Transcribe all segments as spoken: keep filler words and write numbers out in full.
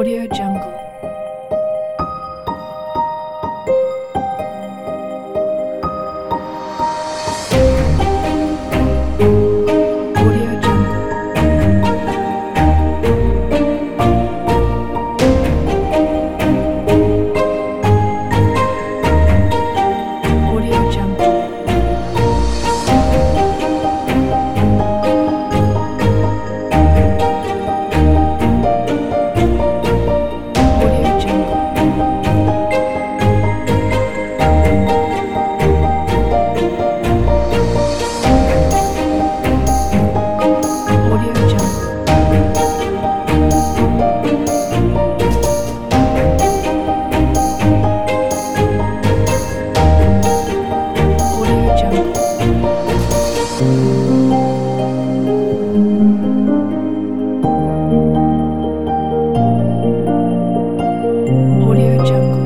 Audio Jungle. Audio Jungle. Audio Jungle. Audio Jungle. Audio Jungle. Audio Jungle. Audio Jungle.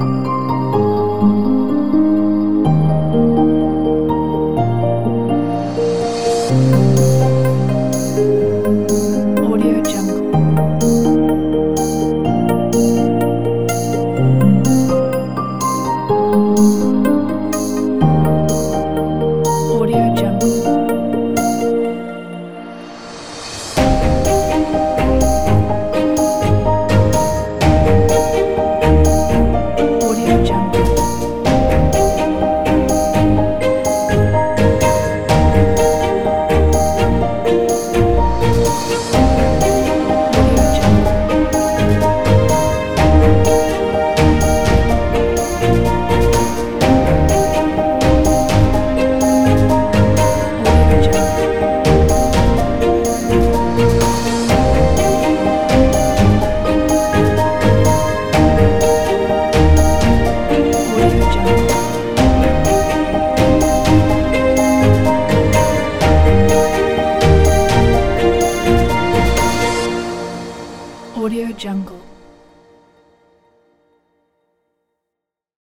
Audio Jungle. Audio Jungle. Audio Jungle. Audio Jungle. Audio Jungle. Audio Jungle. Audio Jungle.